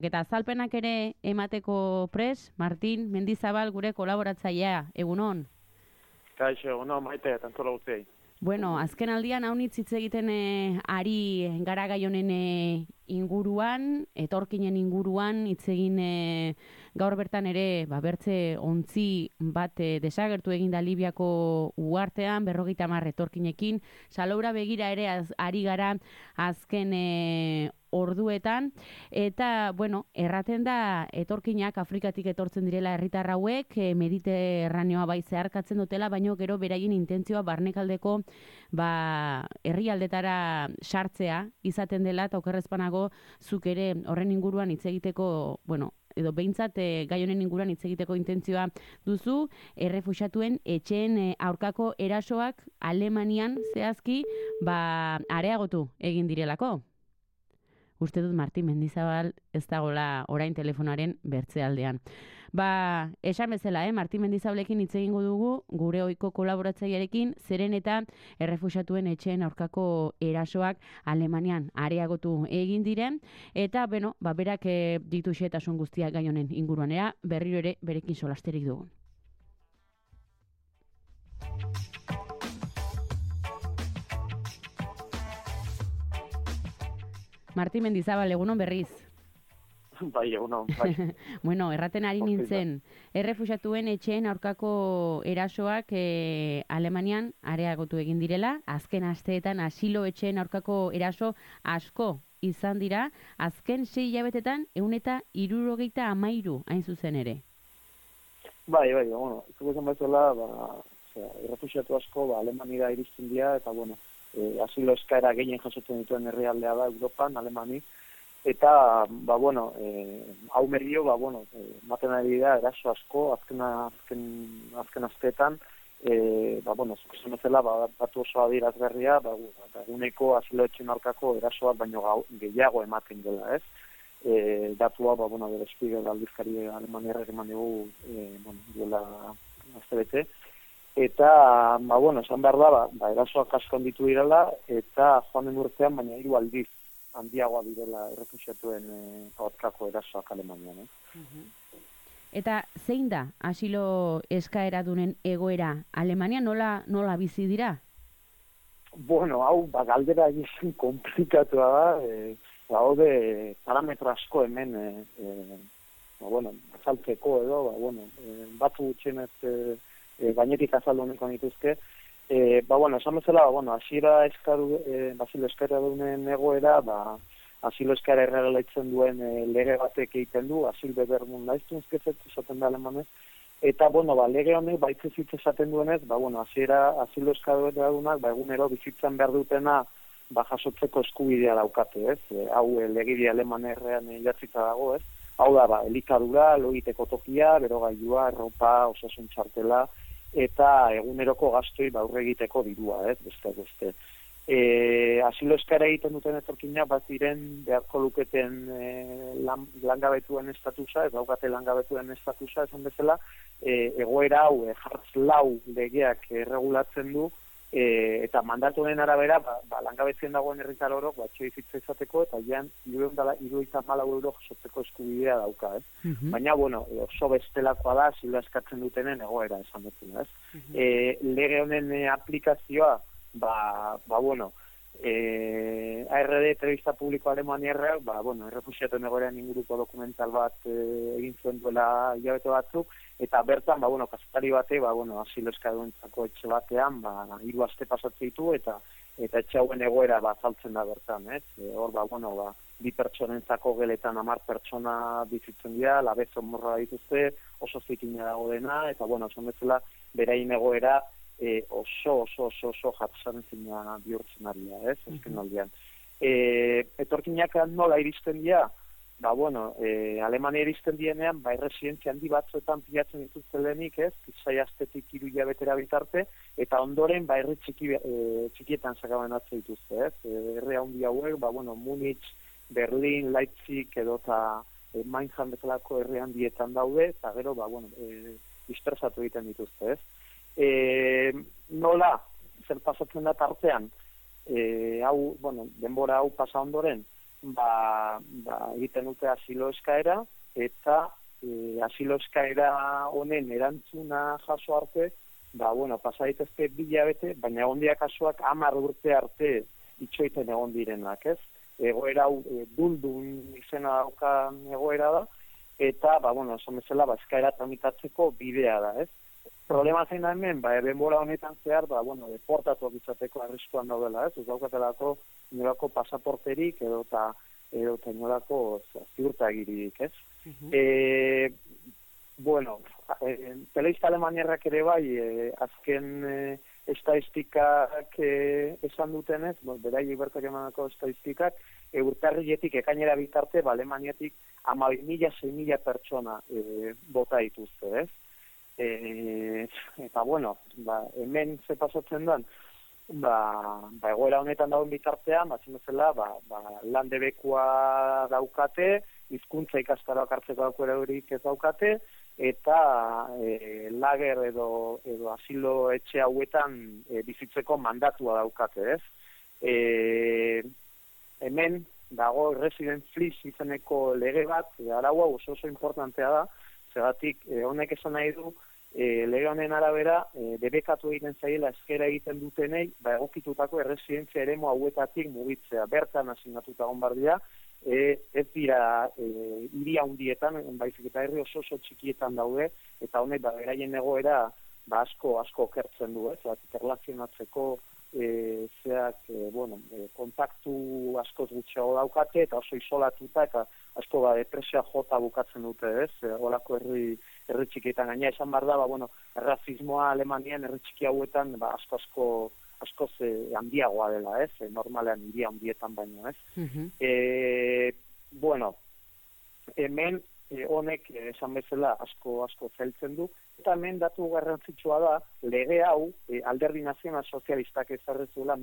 Eta azalpenak ere emateko pres, Martin Mendizabal gure kolaboratzailea, egunon. Kaixo, maite, tantola guztiei. Bueno, azken aldian haunitz hitz egiten ari gara gai honen inguruan, etorkinen inguruan, hitz egin gaur bertan ere, bertze ontzi bat desagertu egin da Libiako uhartean, 50 etorkinekin, Saloura begira ere ari gara azken orduetan, eta, bueno, erraten da etorkinak Afrikatik etortzen direla herritar hauek, Mediterraneoa bai zeharkatzen dutela, baino gero beraien intentzioa barnekaldeko herrialdetara sartzea izaten dela, eta okerrezpanago zuk ere horren inguruan hitz egiteko, bueno, edo behintzat gai honen inguruan hitz egiteko intentzioa duzu, errefuxiatuen etxeen aurkako erasoak Alemanian zehazki areagotu egin direlako. Uste dut Martin Mendizabal ez dagoela orain telefonoaren bertzealdean. Esan bezala, Martin Mendizabalekin hitz egingo dugu, gure ohiko kolaboratzailearekin, zeren eta errefuxiatuen etxeen aurkako erasoak Alemanian areagotu egin diren, eta, berak ditu xehetasun guztiak gai honen inguruanera, berriro ere berekin solasterik dugu. Martin Mendizabal, egunon berriz. Bai, egunon, bai. Bueno, erraten ari nintzen, errefuxiatuen etxeen aurkako erasoak Alemanian areagotu egin direla, azken asteetan asilo etxeen aurkako eraso asko izan dira, azken 6 hilabetetan 173 hain zuzen ere. Bai, izuko zen baitzuela, errefuxiatu asko Alemaniara iristen dira, eta, asilo eskaera gehien jasotzen dituen herrialdea da Europan, Alemani, eta, hau medio, maten ari da, eraso asko, azken asteetan, zuzen bezala, batu oso adierazgarria, eguneko asilo etxen aurkako erasoak baino gehiago ematen dela, ez? Datua, bere Spiegel aldizkari Alemaniarrak eman dugu, duela astebete, eta, esan behar da, erasoak asko handitu direla, eta joan den urtean, baina 3 aldiz handiagoa direla errefuxiatuen aurkako erasoak Alemanian. Eta zein da asilo eskaeradunen egoera? Alemania nola bizi dira? Hau, galdera egizien komplikatua da, haude parametro asko hemen, azaltzeko edo, batu gutxenez gainetik azaldu honeko nituzke. Esan bezala, asilo eskaera dunen egoera, asilo eskaera erregalaitzen duen lege batek egiten du, asil bebermun laiztunzkezet, esaten da alemanez, eta, lege honek, baitzezitz esaten duenez, asilo eskaera dunak, egunero bizitzan behar dutena, jasotzeko eskubidea daukate, ez? Hau legedi alemanerrean jatzita dago, ez? Hau da, elikadura, logiteko tokia, berogailua, erropa, osasun txartela, eta eguneroko gastoi aurre egiteko dirua, ez? Beste. Asilo eskaera egiten duten etorkinak, bat diren beharko luketen langabetuen estatusa, ez daukate langabetuen estatusa, esan bezala, egoera hau, jartz lau legeak regulatzen du, eta mandatuaren arabera, langabetzien dagoen herritar orok, etxebizitza izateko, eta jean, 74 euro jasotzeko eskubidea dauka, ez? Baina, oso bestelakoa da, asilo eskatzen dutenen egoera, esan dut, ez? Lege honen aplikazioa, ARD telebista publiko Alemaniarrak, errefuxiatuen egoeran inguruko dokumental bat egin zuen duela hilabete batzuk, eta bertan, kazetari bate, asilo eskaduentzako etxe batean, 3 aste pasatzen ditu, eta etxe hauen egoera azaltzen da bertan, ez? Hor, 2 pertsonentzako geletan 10 pertsona bizitzen dira, labezon morra dituzte, oso zikina dago dena, eta, esan bezala, berain egoera, oso jatzaren zina bihurtzen ari da, ez? Ezken aldean. Etorkinak nola iristen dira? Alemania iristen dienean, residentzia handi batzuetan pilatzen dituzte lehenik, ez? Zai astetik 3 hilabetera bitarte, eta ondoren, herri txikietan sakaben atze dituzte, ez? Herri handi hauek, Munich, Berlin, Leipzig, edota Mannheim bezalako herri handietan daude, eta gero, dispersatu egiten dituzte, ez? Nola, zer pasatzen da tartean, denbora hau pasa ondoren, egiten dute asilo eskaera, eta asilo eskaera honen erantzuna jaso arte, pasa daitezke 2 hilabete, baina egon dira kasuak 10 urte arte itxoiten egon direnak, ez? Egoera hau duldun izena daukan egoera da, eta, esan bezala, eskaera tramitatzeko bidea da, ez? Problema zein da hemen, denbora honetan zehar, deportatuak izateko arriskuan daudela, ez? Ez daukatelako inolako pasaporterik edo inolako ziurtagirik, ez? Telebista alemaniarrak ere bai, azken estadistikak esan dutenez, beraiek bertak emanako estadistikak, urtarriletik ekainera bitarte, Alemaniatik 12.000-6.000 pertsona bota dituzte, ez? Eta, hemen ze pasatzen den, egoera honetan dauen bitartean, lan debekua daukate, hizkuntza ikastaroak hartzeko aukera horik ez daukate, eta lager edo asilo etxe hauetan bizitzeko mandatua daukate, ez? Hemen dago resident fleece izeneko lege bat, araua oso importantea da, zeratik honek esan nahi du, lege honen arabera, debekatu egiten zaiela eskera egiten dutenei, egokitutako erresidentzia eremu hauetatik mugitzea, bertan asignatuta onbardia, ez dira hiri handietan, baizik eta herri oso txikietan daude, eta honek beraien egoera asko okertzen du, erlazionatzeko kontaktu askoz gutxiago daukate, eta oso isolatuta, eta asko depresioa jota bukatzen dute, ez? Olako herri txikietan gaina esan behar da, errazismoa Alemanian herri txiki hauetan askoz handiagoa dela, ez? Normalean hiri handietan baino, ez? Hemen honek esan bezala asko zeltzen du, eta hemen datu garrantzitsua da, lege hau Alderdi Nazional Sozialistak ezarrezuela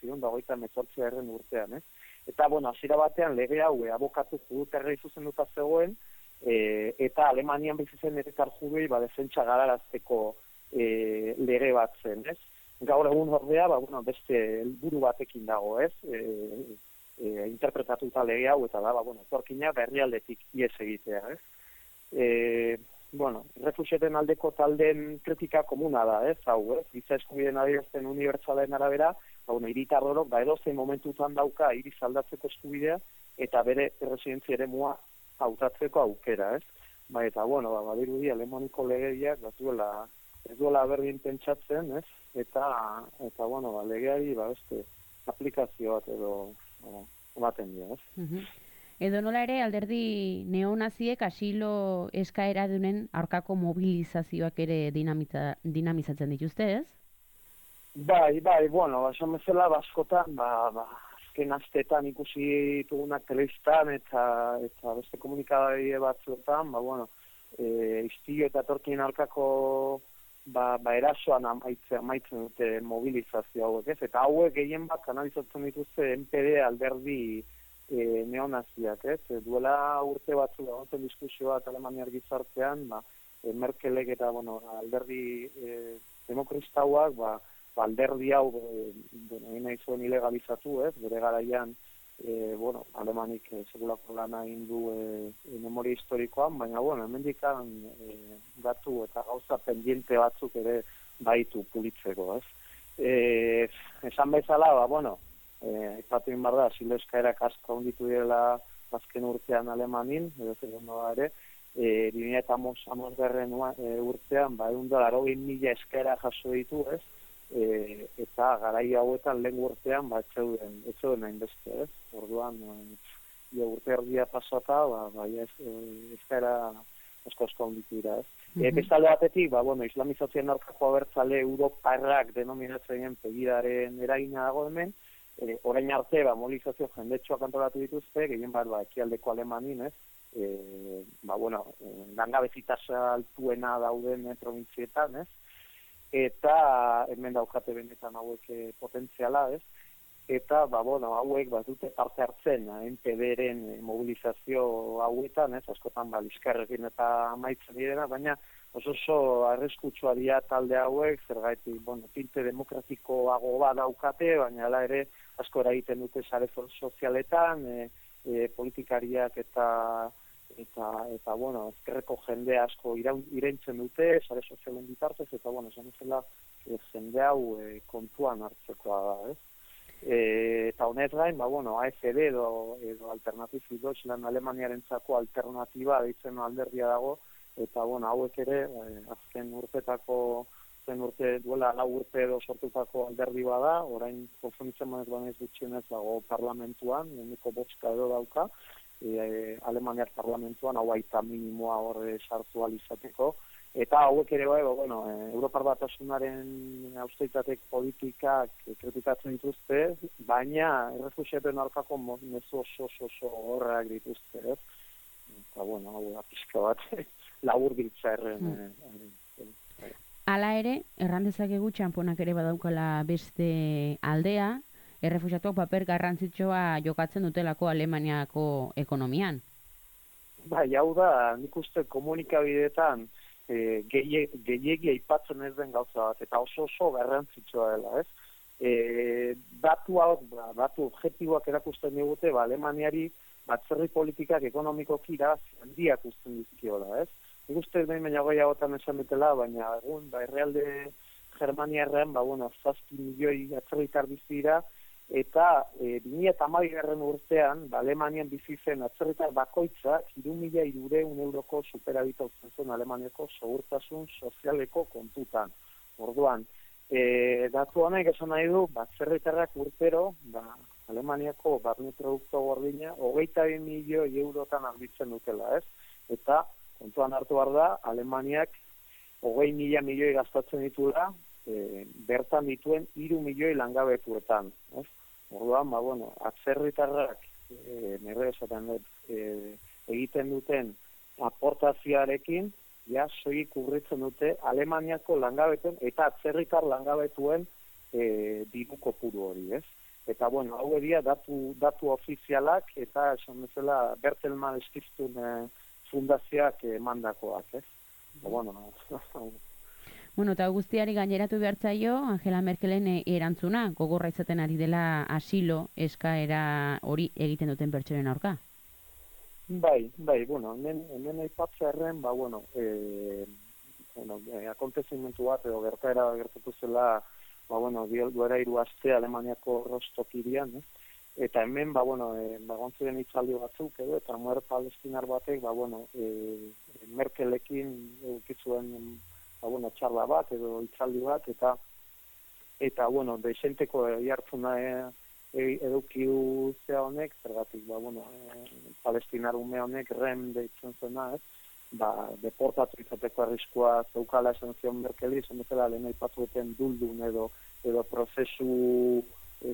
1988 urtean, ez? Eta, hasiera batean lege hau abokatu juduterrei zuzenduta zegoen, eta Alemanian bizitzen erekar judei defentsa gararazteko lege bat zen, ez? Gaur egun ordea, beste helburu batekin dago, ez? Interpretatuta lege hau, eta da, etorkina herrialdetik ihes egitea, ez? Refuxiaten aldeko taldeen kritika komuna da, ez? Hau, ez? Giza eskubideen adierazpen unibertsalen arabera, hiritar orok, edozein momentutan dauka hiriz aldatzeko eskubidea, eta bere erresidentzia eremua hautatzeko aukera, ez? Eta, badirudi Alemaniko legediak ez duela berdin pentsatzen, ez? Eta legeari beste aplikazio bat edo ematen dira, ez? Edo nola ere, alderdi neonaziek asilo eskaera dunen aurkako mobilizazioak ere dinamizatzen dituzte, ez? Bai, esan bezala, askotan, azken astetan ikusi ditugunak telebistan eta beste komunikabide batzuetan, istilio eta etorkinen aurkako erasoan amaitzen dute mobilizazio hauek, ez? Eta hauek gehien bat kanalizatzen dituzte NPD alderdi neonaziak, ez? Duela urte batzu dagoen diskusio bat Alemaniar gizartean, Merkelek eta alderdi demokratistauak, alderdi hau egin nahi zuen ilegalizatu, ez? Bere garaian, Alemanik segulako lana egin du memoria historikoan, baina, hemendikan gatu eta gauza pendiente batzuk ere baitu pulitzeko, ez? Esan bezala, aipatu egin behar da, asilo eskaerak asko onditu direla azken urtean Alemanin, edo segundo ere, 2015 urtean, 180.000 eskaera jaso ditu, ez? Eta garai hauetan lehen urtean ez zeuden hainbeste, ez? Orduan, urte erdia pasata, eskaera asko onditu dira, ez? Bestalde batetik, islamizazioen aurkako abertzale europarrak denominatzen pegidaren eragina dago hemen, orain arte, mobilizazio jendetxoak antolatu dituzte, gehien bat, ekialdeko Alemanin, ez? Langabezitasa altuena dauden provintzietan, ez? Eta hemen daukate benetan hauek potentziala, ez? Eta, hauek dute parte hartzen, NPD-ren mobilizazio hauetan, ez? Askotan, liskarrekin eta amaitzen direna, baina oso arriskutsua dira talde hauek, zergaitik, tinte demokratikoago bat daukate, baina hala ere asko eragiten dute sare sozialetan, politikariak eta bueno, ezkerreko jende asko iraintzen dute, sare sozialen bitartez, eta bueno, esan bezala jende hau kontuan hartzekoa da, ez? Eta honez gain, bueno, AfD edo Alternative Deutschland Alemaniarentzako alternatiba deitzen alderdia dago, eta bueno, hauek ere azken urtetako duela 4 urte edo sortutako alderdi bada, orain konfunditzen banez gutxienez dago parlamentuan, ehuneko 5 edo dauka, Alemaniar parlamentuan hau aita minimoa horre sartu alizateko, eta hauek ere bueno, Europar Batasunaren austeritate politikak kritikatzen dituzte, baina errefuxiatuen aurkako mezu oso horreak dituzte, ez? Eta bueno, hau da pixka bat labur biltza erren. Hala ere, erran dezakegu txanponak ere badaukala beste aldea, errefuxiatuak paper garrantzitsua jokatzen dutelako Alemaniako ekonomian. Bai, hau da, nik uste komunikabideetan gehiegi aipatzen ez den gauza bat, eta oso garrantzitsua dela, ez? Datu objektiboak erakusten digute, Alemaniari batzerri politikak ekonomikoki handiak uzten dizkiola, ez? Nik uste behin baina gehiagotan esan dutela, baina egun, herrialde Germaniarren, bueno, 7 milioi atzerritar bizi dira, eta 2012 urtean, Alemanian bizi zen atzerritar bakoitza 3.300 euroko superabita uzten zen Alemaniako segurtasun sozialeko kontutan. Orduan, datu honek esan nahi du, atzerritarrak urtero, Alemaniako barne produktu gordina 22 milioi eurotan handitzen dutela, ez? Eta kontuan hartu behar da, Alemaniak 20.000 milioi gastatzen ditula, bertan dituen 3 milioi langabetuetan. Orduan, bueno, atzerritarrak nire esaten dut, egiten duten aportazioarekin, soilik kubritzen dute Alemaniako langabetuen eta atzerritar langabetuen diru kopuru hori, ez? Eta, bueno, hau edia datu ofizialak eta, esan bezala, Bertelsmann Stiftung fundazioak emandakoak, ez? Bueno, eta guztiari gaineratu behartzaio, Angela Merkelen erantzuna, gogorra izaten ari dela asilo eskaera hori egiten duten pertsonen aurka. Bai, bueno, hemen aipatzearren, akontezimentu bat edo gertatu zela, duera 3 aste Alemaniako Rostock hirian, eta hemen, gontzien hitzaldi batzuk edo, eta muer palestinar batek, Merkelekin eukitzuen txarla bat edo hitzaldi bat, eta desenteko jartzuna edukiu zea honek, zergatik, palestinar ume honek rem deitzen zena, ez? Deportatu izateko arriskua zeukala esan zion Merkeli, esan bezala lehen aipatueten duldun edo prozesu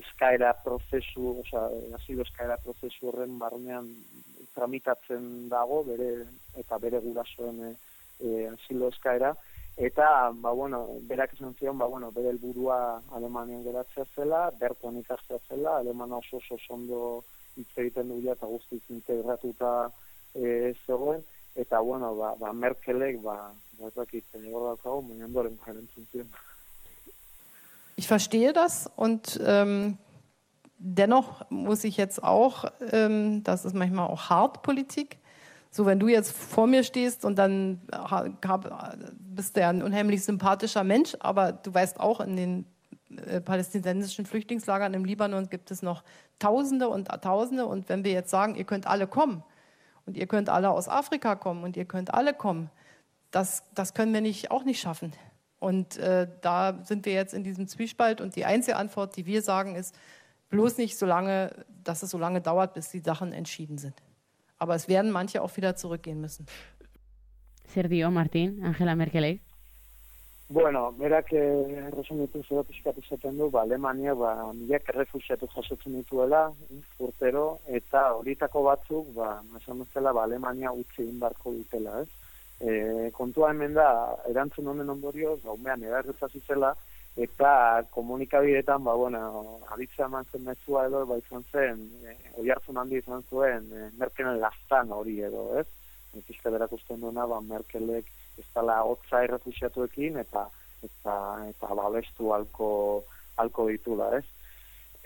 asilo eskaera prozesu horren barnean tramitatzen dago, bere gurasoen asilo eskaera, eta, berak esan zion, bere helburua Alemanian geratzea zela, berton ikastea zela, alemana oso ondo hitz egiten duela eta guztiz integratuta zegoen, eta, Merkelek, ez dakit, egor daukago, baina ondoren jarentzun zion. Ich verstehe das und dennoch muss ich jetzt auch, das ist manchmal auch hart Politik, so wenn du jetzt vor mir stehst und dann bist du ja ein unheimlich sympathischer Mensch, aber du weißt auch, in den palästinensischen Flüchtlingslagern im Libanon gibt es noch Tausende und Tausende, und wenn wir jetzt sagen, ihr könnt alle kommen und ihr könnt alle aus Afrika kommen und ihr könnt alle kommen, das können wir auch nicht schaffen. Und da sind wir jetzt in diesem Zwiespalt, und die einzige Antwort, die wir sagen, ist, bloß nicht dass es so lange dauert, bis die Sachen entschieden sind. Aber es werden manche auch wieder zurückgehen müssen. Zer dio, Martin, Angela Merkelek? Bueno, berak resumitu zera pixkat izaten du, Alemania milak errefuxiatu jasotzen dituela urtero, eta horietako batzuk, esan bezala, Alemania utzi egin barko dutela, ez? Kontua hemen da, erantzun honen ondorioz, umean edarretzazi zela, eta komunikabideetan, aditzea eman zen mezua edo, izan zen, oihartzun handi izan zuen, Merkelen lastan hori edo, ez? Pixka berakusten duena, Merkelek ez dela hotza errefuxiatuekin, eta babestu halko ditula, ez?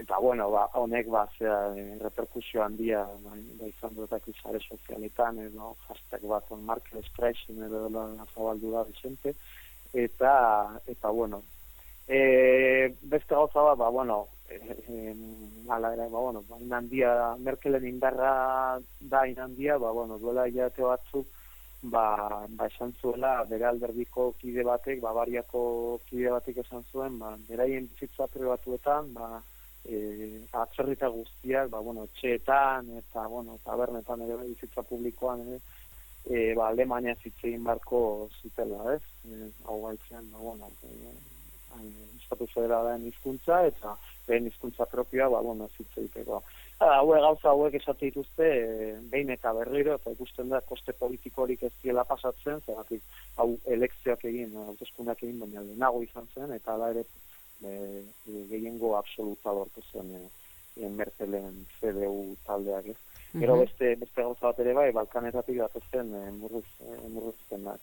Eta, bueno, honek, reperkusio handia, izan dutak izare sozialetan, edo, hashtag bat, Markel Expression, edo, zabaldu da, Vicente, eta, bueno, beste gauza bat, bueno, hala ere, bueno, inandia, Merkelen indarra da inandia, bueno, duela hilate batzuk, esan zuela, bere alderdiko kide batek, Bavariako kide batek esan zuen, beraien bizitza pribatuetan, atzerrita guztiak, bueno, etxeetan, eta, bueno, tabernetan ere bizitza publikoan, Alemania zitzegin barko zutela, ez? Hau gaitzean, bueno, estatu federalaren hizkuntza, eta behen hizkuntza propioa, bueno, zitzegiteko. Gauza hauek esate dituzte, behin eta berriro, eta ikusten da, koste politikorik ez diela pasatzen, zeratik, hau elekzioak egin, hauteskundak egin, baina lehenago izan zen, eta ala ere, gehiengo absoluta lortu zen Merkelen CDU taldeak, ez? Gero beste gauza bat ere bai, Balkanetatik datozen murriztenak.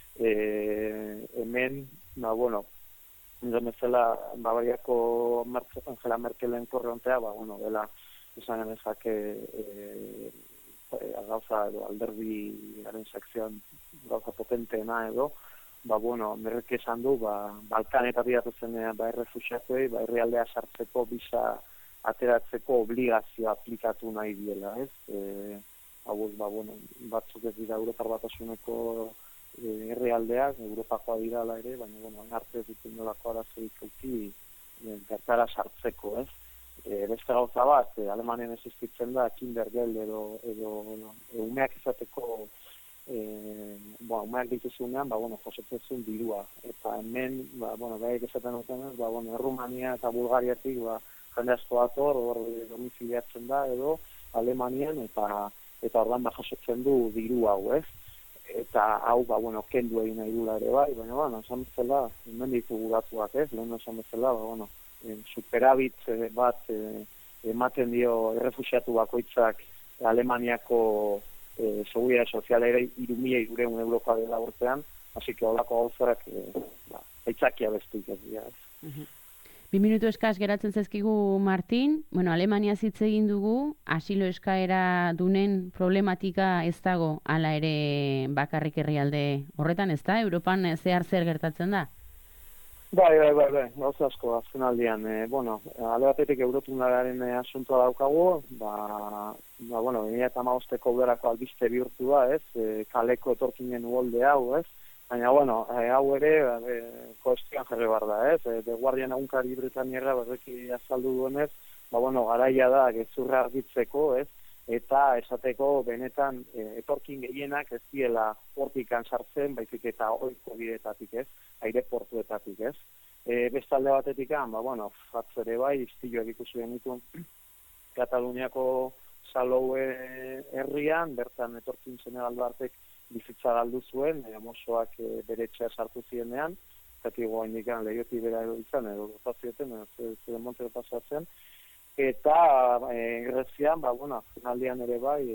Hemen, bueno, bezala Bavariako Angela Merkelen korrontea, bueno, dela, esan genezak gauza edo alderdiaren sekzioan gauza potenteena edo, bueno, merrek esan du, Balkanetatik datozen errefuxiatuei, herrialdea sartzeko bisa ateratzeko obligazioa aplikatu nahi diela, ez? Bueno, batzuk ez dira Europar Batasuneko herrialdeak, Europakoa dira ala ere, baina, bueno, arte ez ditu nolako arazoik auki bertara sartzeko, ez? Beste gauza bat, Alemanian existitzen da, kindergel edo umeak izateko, umeak dituzunean, bueno, josetzen dirua. Eta hemen, bueno, gaiek esaten dutenez, bueno, Errumania eta Bulgariatik, jende asko dator, domiziliatzen da, edo Alemanian, eta ordan jasotzen du diru hau, ez? Eta hau, bueno, kendu egin nahi dula ere bai, baina, bueno, esan bezala, hemen ditugu datuak, ez? Lehen esan bezala, bueno, superabit bat ematen dio errefuxiatu bakoitzak Alemaniako seguridade soziala ere 3.200 eurokoa dela urtean, hasi que holako gauzarak aitzakia bestik ez dira. 2 minutu eskas geratzen zaizkigu, Martin. Bueno, Alemania hitz egin dugu, asilo eskaera dunen problematika ez dago, hala ere bakarrik herrialde horretan, ez da? Europan zehar zer gertatzen da? Bai, gauza asko, azken aldian. Bueno, ale batetik Eurotunaren asuntoa daukagu, bueno, 2015ko udarako albiste bihurtu da, ez? Kaleko etorkinen uholde hau, ez? Baina, bueno, hau ere, koestian jarri behar da, ez? The Guardian egunkari Britaniarra berreki azaldu duenez, bueno, garaia da, gezurra argitzeko, ez? Eta esateko benetan etorkin gehienak ez diela hortikan sartzen, baizik eta ohiko bidetatik, ez? Aireportuetatik, ez? Bestalde batetik, bueno, fatzere bai, iztilloak ikusi genitu Kataluniako Saloue herrian, bertan etorkin Senegal batek bizitza galdu zuen, mosoak bere etxea sartu zienean, zati goa indikan lehioti bera izan, edo gozazioten, zure montero pasatzen, eta Grezian, bueno, finaldian ere bai,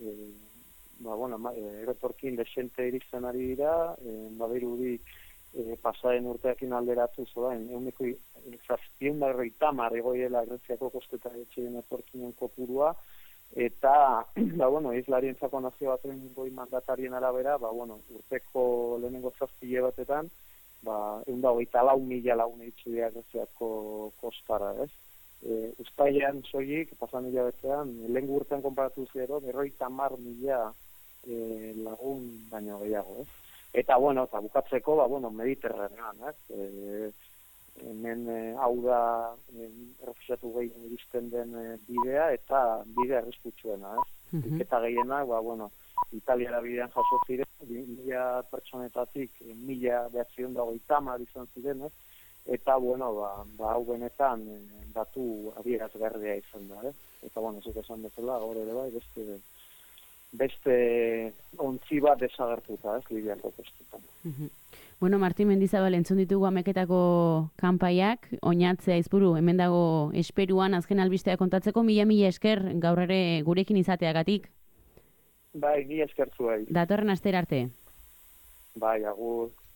etorkin desente iristen ari dira, badirudi pasaren urteakin alderatu zodain, eguneko 750 egoiela Greziako kostetan etxean etorkinen kopurua, eta, bueno, islarientzako nazio baten goi mandatarien arabera, bueno, urteko lehenengo 7 batetan, 124.000 lagun itxudia Greziako kostara, ez? Uztailean soilik, pasan hilabetean, lehen urtean konparatu zero, 50.000 lagun baino gehiago, ez? Eta, bueno, eta bukatzeko, bueno, Mediterranean, ez? Hemen hau da errefuxiatu gehien iristen den bidea, eta bidea arriskutsuena, ez? Eta gehienak, bueno, Italiara bidean jaso ziren, 1.000 pertsonetatik 1.930 izan ziren, ez? Eta, bueno, hau benetan datu adierazgarria izan da, Eta, bueno, zuk esan bezala, gaur ere bai, beste ontzi bat desagertuta, Libiako kostetan. Bueno, Martin Mendizabal, entzun ditugu Ameketako kanpaiak, oinatzea izburu, hemen dago esperuan azken albistea kontatzeko, mila esker gaur ere gurekin izateagatik. Bai, mila esker zuei. Datorren astera arte. Bai, agur.